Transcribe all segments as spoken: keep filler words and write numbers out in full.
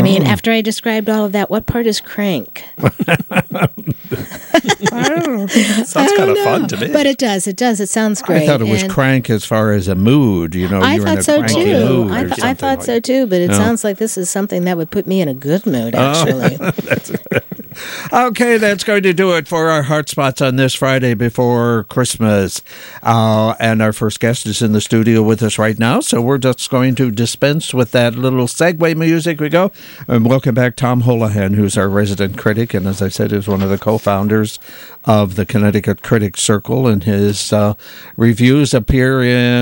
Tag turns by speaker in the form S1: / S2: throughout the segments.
S1: mean, after I described all of that, what part is crank?
S2: I don't know. Sounds kind of fun to me.
S1: But it does. It does. It sounds great.
S3: I thought it was
S1: and
S3: crank as far as a mood. You know,
S1: I
S3: you were in
S1: thought
S3: a
S1: so
S3: cranky
S1: too.
S3: mood
S1: I,
S3: or
S1: th- I thought
S3: something
S1: so
S3: like-
S1: too. But it
S3: No.
S1: sounds like this is something that would put me in a good mood. Actually.
S3: Okay, that's going to do it for our Heart Spots on this Friday before Christmas. Uh, and our first guest is in the studio with us right now, so we're just going to dispense with that little segue music we go. And welcome back Tom Holohan, who's our resident critic, and as I said, is one of the co-founders of the Connecticut Critics Circle, and his uh, reviews appear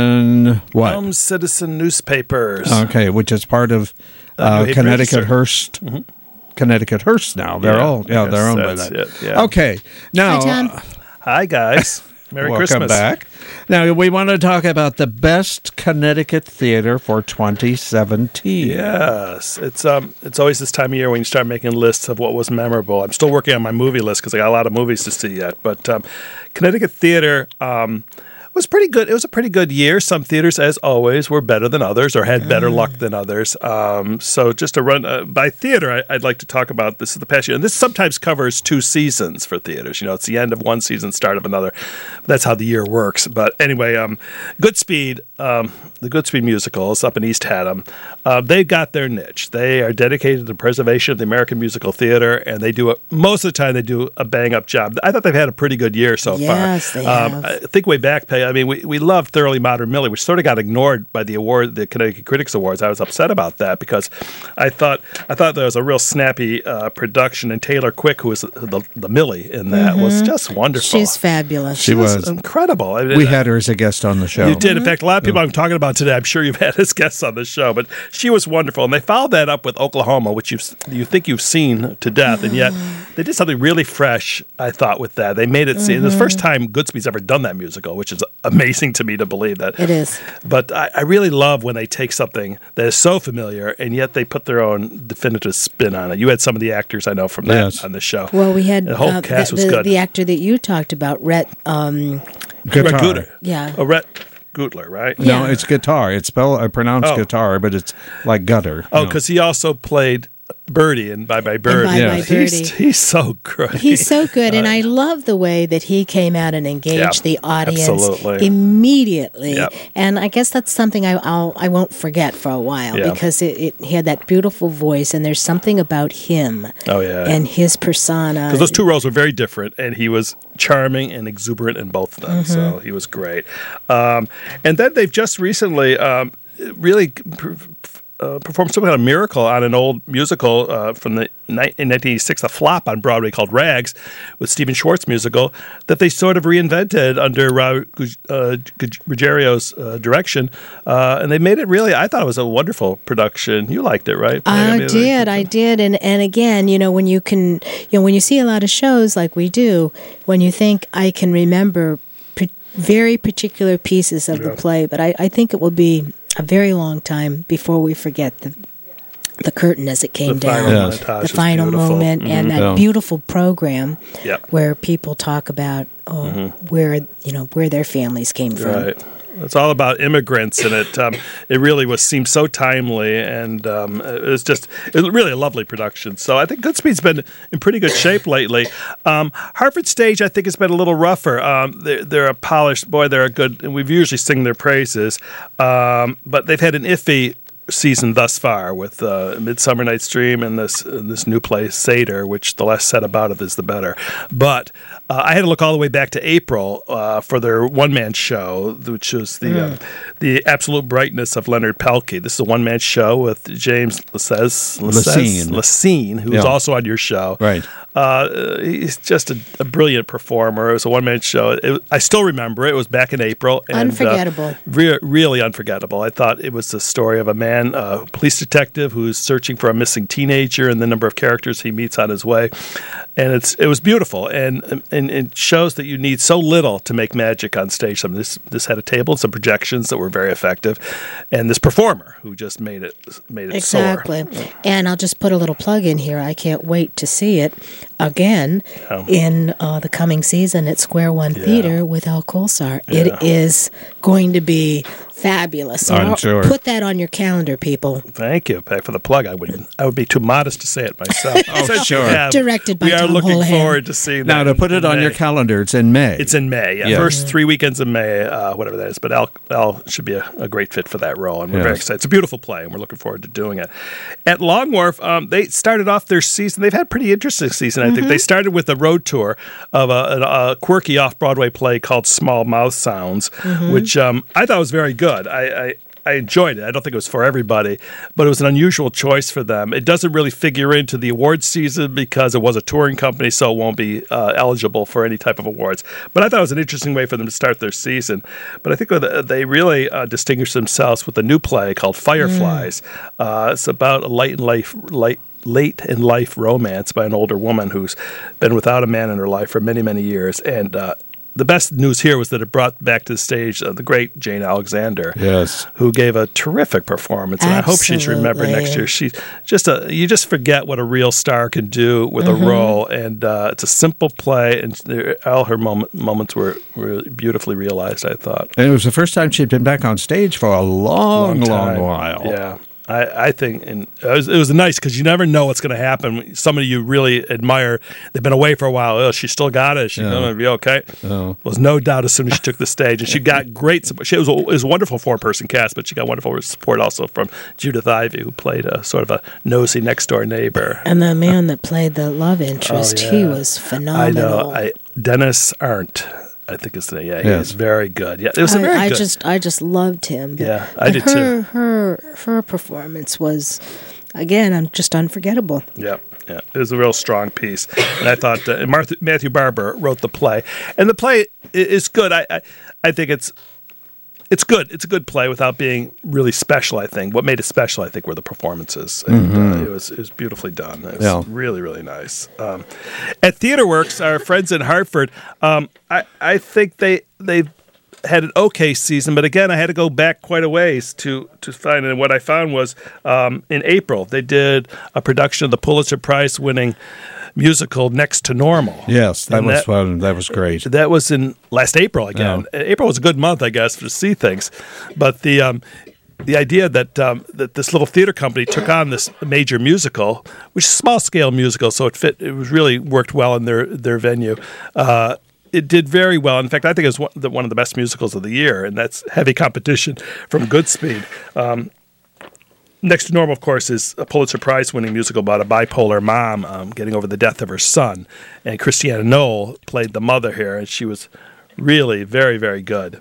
S3: in what?
S2: Home Citizen newspapers.
S3: Okay, which is part of
S2: Uh,
S3: uh,
S2: New Haven
S3: Connecticut
S2: Register.
S3: Hearst.
S2: Mm-hmm.
S3: Connecticut Hearst now. They're
S2: Yeah,
S3: all yeah,
S2: yes,
S3: they're owned by
S2: that's
S3: that.
S2: it, yeah.
S3: Okay, now
S1: Hi, Tom.
S3: uh,
S2: Hi, guys. Merry
S3: welcome
S2: Christmas.
S3: back. Now we want to talk about the best Connecticut theater for twenty seventeen.
S2: Yes, it's um, it's always this time of year when you start making lists of what was memorable. I'm still working on my movie list because I got a lot of movies to see yet. But um, Connecticut theater um, was pretty good. It was a pretty good year. Some theaters, as always, were better than others or had better luck than others. Um, so just to run uh, by theater, I, I'd like to talk about this is the past year. And this sometimes covers two seasons for theaters. You know, it's the end of one season, start of another. That's how the year works. But anyway, um, Goodspeed, um, the Goodspeed musicals up in East Haddam, uh, they got their niche. They are dedicated to the preservation of the American musical theater, and they do a, most of the time they do a bang-up job. I thought they've had a pretty good year so
S1: Yes,
S2: far.
S1: they
S2: Um,
S1: have.
S2: I think way back, I mean, we, we loved Thoroughly Modern Millie, which sort of got ignored by the award, the Connecticut Critics Awards. I was upset about that because I thought I thought there was a real snappy uh, production, and Taylor Quick, who was the, the Millie in that, was just wonderful.
S1: She's fabulous.
S3: She was.
S2: incredible. I mean,
S3: We had her as a guest on the show.
S2: you did. In fact, a lot of people I'm talking about today, I'm sure you've had as guests on the show, but she was wonderful. And they followed that up with Oklahoma, which you you think you've seen to death, and yet they did something really fresh, I thought, with that. They made it seem, it was the first time Goodspeed's ever done that musical, which is amazing to me to believe that.
S1: It is.
S2: But I, I really love when they take something that is so familiar, and yet they put their own definitive spin on it. You had some of the actors I know from that
S3: Yes.
S2: on the show.
S1: Well, we had
S2: the whole
S1: uh,
S2: cast
S1: the,
S2: was
S1: the,
S2: good.
S1: the actor that you talked about, Rhett. Um,
S3: Guitar.
S2: Rhett Gutler.
S1: Yeah.
S2: Oh, Rhett Gutler, right?
S3: No,
S1: Yeah.
S3: it's guitar. It's spelled, I pronounce
S2: Oh.
S3: guitar, but it's like gutter.
S2: Oh,
S3: No.
S2: because he also played Birdie in Bye Bye Birdie.
S1: Bye Bye
S2: He's,
S1: Birdie.
S2: he's so great.
S1: He's so good, and I love the way that he came out and engaged
S2: Yeah,
S1: the audience
S2: absolutely.
S1: immediately.
S2: Yep.
S1: And I guess that's something I I'll, I won't forget for a while
S2: Yeah.
S1: because it, it, he had that beautiful voice, and there's something about him
S2: Oh, yeah.
S1: and his persona.
S2: Because those two roles were very different, and he was charming and exuberant in both of them.
S1: Mm-hmm.
S2: So he was great. Um, and then they've just recently um, really per- uh, performed some kind of miracle on an old musical uh, from the ni- in nineteen eighty-six, a flop on Broadway called Rags, with Stephen Schwartz musical that they sort of reinvented under Rob Gu- uh, Gu- Ruggerio's uh, direction, uh, and they made it really. I thought it was a wonderful production. You liked it, right?
S1: I
S2: mean,
S1: did, I did, and and again, you know, when you can, you know, when you see a lot of shows like we do, when you think I can remember p- very particular pieces of
S2: Yeah.
S1: the play, but I, I think it will be a very long time before we forget the the curtain as it came
S2: The
S1: down,
S2: final
S3: Yes.
S2: montage
S1: the
S2: is
S1: final
S2: beautiful.
S1: moment, and that
S3: Yeah.
S1: beautiful program
S2: Yep.
S1: where people talk about oh, where you know where their families came from.
S2: Right. It's all about immigrants, and it um, it really was seemed so timely, and um, it was just it was really a lovely production. So I think Goodspeed's been in pretty good shape lately. Um, Hartford Stage, I think, has been a little rougher. Um, they're, they're a polished boy. They're a good, and we've usually sing their praises, um, but they've had an iffy season thus far with uh, Midsummer Night's Dream and this and this new play Seder, which the less said about it is the better. But uh, I had to look all the way back to April uh, for their one man show, which was the uh, the absolute brightness of Leonard Pelkey. This is a one man show with James Lasses,
S3: Lacine.
S2: Lacine, who was
S3: Yeah.
S2: also on your show.
S3: Right.
S2: Uh, he's just a, a brilliant performer. It was a one man show. It, I still remember it. It was back in April. And,
S1: Unforgettable.
S2: Uh, re- really unforgettable. I thought it was the story of a man, a police detective, who's searching for a missing teenager, and the number of characters he meets on his way. And it's it was beautiful, and and it shows that you need so little to make magic on stage. I mean, this this had a table and some projections that were very effective, and this performer who just made it made it
S1: Exactly.
S2: soar.
S1: And I'll just put a little plug in here. I can't wait to see it again
S2: Yeah.
S1: in uh, the coming season at Square One
S2: Yeah.
S1: Theater with Al Kolsar.
S2: Yeah.
S1: It is going to be fabulous. So
S3: I'm
S1: I'll
S3: sure.
S1: Put that on your calendar, people.
S2: Thank you Peg, for the plug. I would I would be too modest to say it myself.
S3: Oh,
S2: Since
S3: sure.
S2: we have-
S1: Directed by
S2: We are
S1: Tom
S2: looking
S1: Holohan.
S2: forward to seeing
S3: Now,
S2: that.
S3: to put
S2: in
S3: it on
S2: May.
S3: your calendar, it's in May.
S2: It's in May, yeah.
S3: Yeah.
S2: First three weekends in May, uh, whatever that is. But Al, Al should be a, a great fit for that role, and we're very
S3: Yes.
S2: excited. It's a beautiful play, and we're looking forward to doing it. At Long Wharf, um, they started off their season. They've had a pretty interesting season, I think. They started with a road tour of a, a, a quirky off-Broadway play called Small Mouth Sounds, which um, I thought was very good. I, I I enjoyed it. I don't think it was for everybody, but it was an unusual choice for them. It doesn't really figure into the awards season because it was a touring company, so it won't be uh, eligible for any type of awards. But I thought it was an interesting way for them to start their season. But I think they really uh, distinguished themselves with a new play called Fireflies. Mm. Uh, it's about a light in life, light. late in life romance by an older woman who's been without a man in her life for many, many years. And uh, the best news here was that it brought back to the stage uh, the great Jane Alexander,
S3: Yes.
S2: who gave a terrific performance. And I hope she's remembered next year. She's just a, you just forget what a real star can do with mm-hmm. a role. And uh, it's a simple play, and all her moment, moments were, were beautifully realized, I thought.
S3: And it was the first time she'd been back on stage for a long, long, long while.
S2: Yeah. I, I think and it was, it was nice because you never know what's going to happen. Somebody you really admire, they've been away for a while. Oh, she still got it. She's yeah. going to be okay. Oh. There was no doubt as soon as she took the stage. And she got great support. She was, it was a wonderful four-person cast, but she got wonderful support also from Judith Ivey, who played a sort of a nosy next-door neighbor.
S1: And the man that played the love interest, oh, yeah. he was phenomenal.
S2: I know. I, Dennis Arndt. I think it's the yeah, he yes. is very good. Yeah, it was
S1: I,
S2: very
S1: I
S2: good.
S1: just I just loved him.
S2: Yeah, I did
S1: her,
S2: too.
S1: Her her performance was again just unforgettable.
S2: Yeah, yeah, it was a real strong piece, and I thought uh, and Martha, Matthew Barber wrote the play, and the play is good. I I, I think it's. It's good. It's a good play without being really special, I think. What made it special, I think, were the performances. And mm-hmm. uh, it was it was beautifully done. It was yeah. really, really nice. Um, at TheaterWorks, our friends in Hartford, um, I, I think they they've had an okay season, but again, I had to go back quite a ways to, to find it. And what I found was um, in April, they did a production of the Pulitzer Prize winning musical Next to Normal.
S3: Yes, that
S2: and
S3: was
S2: that,
S3: fun. That was great.
S2: That was in last April again. Yeah. April was a good month, I guess, to see things. But the um, the idea that um, that this little theater company took on this major musical, which is a small scale musical, so it fit. It was really worked well in their their venue. Uh, It did very well. In fact, I think it was one, the, one of the best musicals of the year, and that's heavy competition from Goodspeed. Um, Next to Normal, of course, is a Pulitzer Prize-winning musical about a bipolar mom um, getting over the death of her son. And Christiana Knoll played the mother here, and she was really very, very good.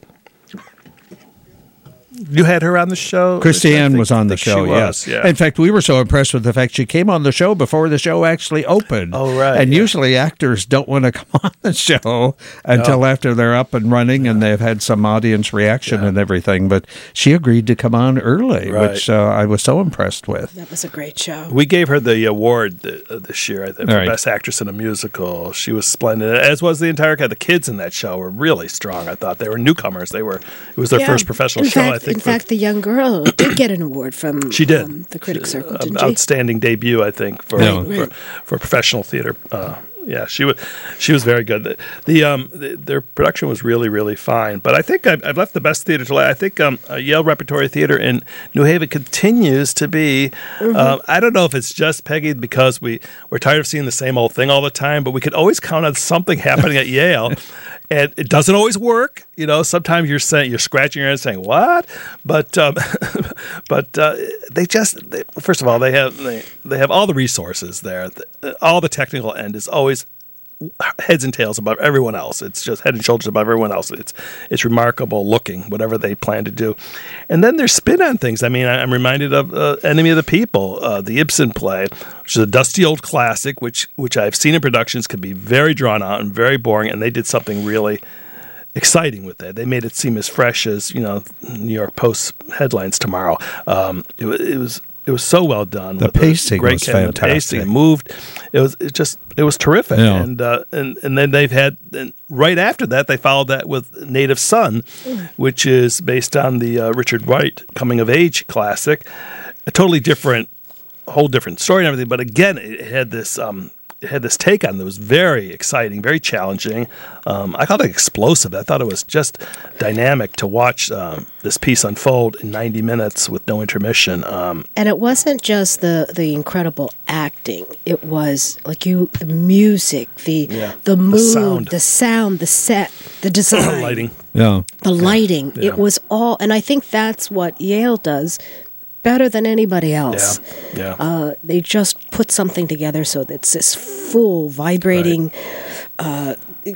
S2: You had her on the show?
S3: Christiane
S2: think,
S3: was on the show, yes.
S2: Yeah.
S3: In fact, we were so impressed with the fact she came on the show before the show actually opened.
S2: Oh, right.
S3: And
S2: yeah.
S3: usually actors don't want to come on the show until
S2: no.
S3: after they're up and running yeah. and they've had some audience reaction yeah. and everything. But she agreed to come on early, right. which uh, I was so impressed with.
S1: That was a great show.
S2: We gave her the award th- uh, this year, I think, for
S3: right.
S2: Best Actress in a Musical. She was splendid, as was the entire cast. The kids in that show were really strong, I thought. They were newcomers. They were. It was their
S1: yeah.
S2: first professional
S1: in
S2: show,
S1: fact,
S2: I think.
S1: In fact, the young girl did get an award from
S2: she did.
S1: Um, the Critics
S2: she,
S1: Circle,
S2: uh,
S1: didn't she?
S2: Outstanding debut, I think, for
S3: yeah.
S2: for,
S1: right.
S2: for professional theater. Uh, yeah, she was she was very good. The, the um the, their production was really really fine. But I think I've, I've left the best theater to last. I think um, uh, Yale Repertory Theater in New Haven continues to be. Mm-hmm. Uh, I don't know if it's just Peggy because we we're tired of seeing the same old thing all the time, but we could always count on something happening at Yale. And it doesn't always work, you know. Sometimes you're saying you're scratching your head, saying "what?" But um, but uh, they just they, first of all they have they, they have all the resources there. All the technical end is always heads and tails above everyone else. It's just head and shoulders above everyone else. It's it's remarkable looking, whatever they plan to do. And then there's spin on things. I mean, I'm reminded of uh, Enemy of the People, uh, the Ibsen play, which is a dusty old classic, which which I've seen in productions can be very drawn out and very boring, and they did something really exciting with it. They made it seem as fresh as, you know, New York Post headlines tomorrow. Um, it, it was It was so well done.
S3: The pacing
S2: great
S3: was
S2: cast,
S3: fantastic.
S2: The pacing, it moved. It was it just it was terrific.
S3: Yeah.
S2: And uh, and and then they've had and right after that they followed that with Native Son, which is based on the uh, Richard Wright coming of age classic. A totally different, whole different story and everything. But again, it had this. Um, had this take on that was very exciting, very challenging. Um, I called it explosive. I thought it was just dynamic to watch um, this piece unfold in ninety minutes with no intermission. Um,
S1: and it wasn't just the, the incredible acting. It was like you, the music, the
S2: Yeah.
S1: the mood,
S2: The sound.
S1: the sound, the set, the design,
S2: lighting.
S3: Yeah.
S1: the lighting.
S2: Yeah.
S1: It was all, and I think that's what Yale does better than anybody else.
S2: Yeah, yeah.
S1: Uh, they just put something together so that it's this full, vibrating uh,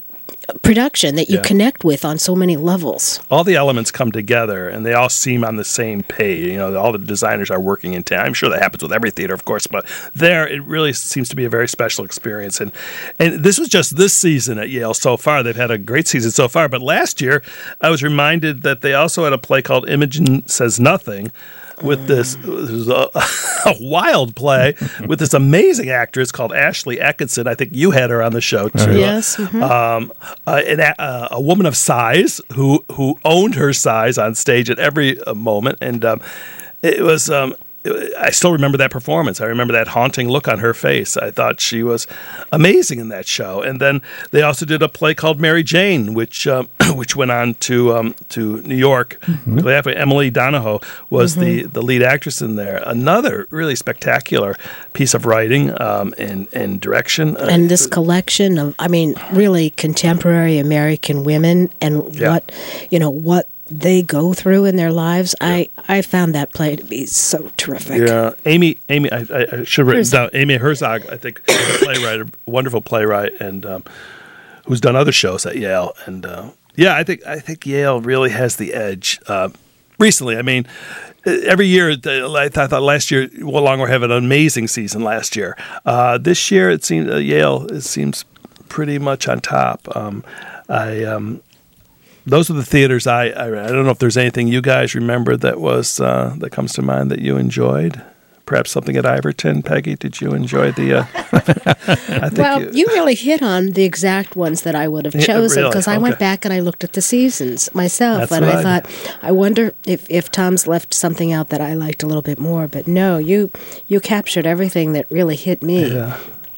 S1: production that you
S2: Yeah.
S1: connect with on so many levels.
S2: All the elements come together, and they all seem on the same page. You know, all the designers are working in tandem. I'm sure that happens with every theater, of course, but there it really seems to be a very special experience. And and this was just this season at Yale so far. They've had a great season so far. But last year, I was reminded that they also had a play called Imogen Says Nothing, with this, this was a, a wild play with this amazing actress called Ashley Atkinson. I think you had her on the show too.
S1: Yes. mhm.
S2: Um, uh, an, uh, a woman of size who who owned her size on stage at every uh, moment, and um, it was. Um, I still remember that performance. I remember that haunting look on her face. I thought she was amazing in that show. And then they also did a play called Mary Jane, which um, which went on to um, to New York. Mm-hmm. Emily Donahoe was mm-hmm. the, the lead actress in there. Another really spectacular piece of writing um, and, and direction.
S1: And this collection of, I mean, really contemporary American women and
S2: Yeah.
S1: what, you know, what they go through in their lives. Yeah. I, I found that play to be so terrific.
S2: Yeah, Amy, Amy, I, I should have written
S1: Herzog.
S2: down Amy Herzog. I think a playwright, a wonderful playwright, and um, who's done other shows at Yale. And uh, yeah, I think I think Yale really has the edge. Uh, recently, I mean, every year, I thought last year, Will Longmore had an amazing season last year. Uh, this year, it seems uh, Yale it seems pretty much on top. Um, I. Um, Those are the theaters I, I. I don't know if there's anything you guys remember that was uh, that comes to mind that you enjoyed. Perhaps something at Iverton. Peggy, did you enjoy the? Uh, I think
S1: well,
S2: you,
S1: you really hit on the exact ones that I would have
S2: Yeah,
S1: chosen
S2: really?
S1: because I
S2: Okay.
S1: went back and I looked at the seasons myself,
S2: That's
S1: and
S2: what
S1: I
S2: I
S1: thought, I wonder if, if Tom's left something out that I liked a little bit more. But no, you you captured everything that really hit me.
S2: Yeah.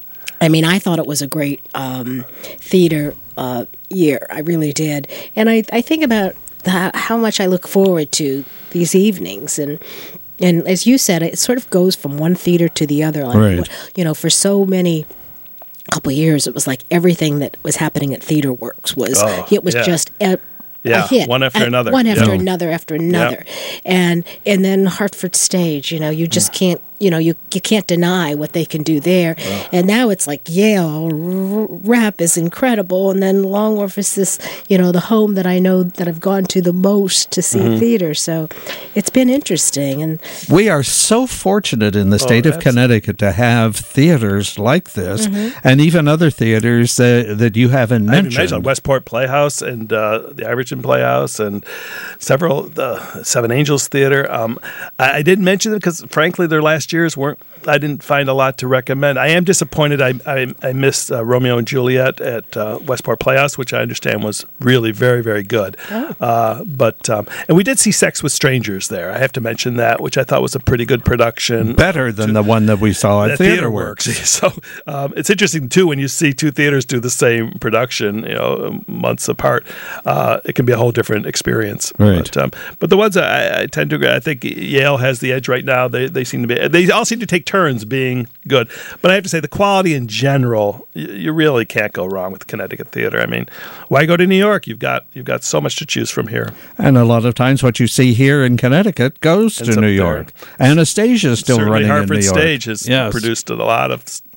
S1: I mean, I thought it was a great um, theater uh, year. I really did. And I, I think about the, how much I look forward to these evenings. And, and as you said, it sort of goes from one theater to the other. Like,
S3: Right.
S1: You know, for so many couple of years, it was like everything that was happening at Theater Works was,
S2: Oh,
S1: it was
S2: yeah.
S1: just a,
S2: Yeah,
S1: a hit.
S2: one after
S1: A-
S2: another.
S1: One after
S2: Yeah.
S1: another after another. And and then Hartford Stage, you know, you just can't, you know, you, you can't deny what they can do there. And now it's like Yale r- rap is incredible, and then Long Wharf is this, you know, the home that I know that I've gone to the most to see
S2: Mm-hmm.
S1: theater. So it's been interesting. And
S3: We are so fortunate in the state of
S2: that's-
S3: Connecticut to have theaters like this, and even other theaters that, that you haven't
S2: I
S3: mentioned.
S2: mentioned Westport Playhouse and uh, the Iverton Playhouse and several the Seven Angels Theater. Um, I, I didn't mention it because, frankly, their last years weren't. I didn't find a lot to recommend. I am disappointed. I I, I missed uh, Romeo and Juliet at uh, Westport Playhouse, which I understand was really very very good.
S1: Oh.
S2: Uh, but um, and we did see Sex with Strangers there. I have to mention that, which I thought was a pretty good production.
S3: Better than the one that we saw at
S2: At
S3: Theater
S2: Theater
S3: Works.
S2: Works. So um, it's interesting too when you see two theaters do the same production, you know, months apart. Uh, it can be a whole different experience.
S3: Right.
S2: But, um, but the ones I, I tend to agree. I think Yale has the edge right now. They they seem to be. They all seem to take turns being good. But I have to say the quality in general, you, you really can't go wrong with Connecticut theater. I mean, why go to New York? You've got you've got so much to choose from here.
S3: And a lot of times what you see here in Connecticut goes
S2: Ends
S3: to
S2: up
S3: New
S2: there.
S3: York. Anastasia is still
S2: Certainly
S3: running
S2: Hartford
S3: in New York.
S2: Stage has
S3: Yes.
S2: produced a lot of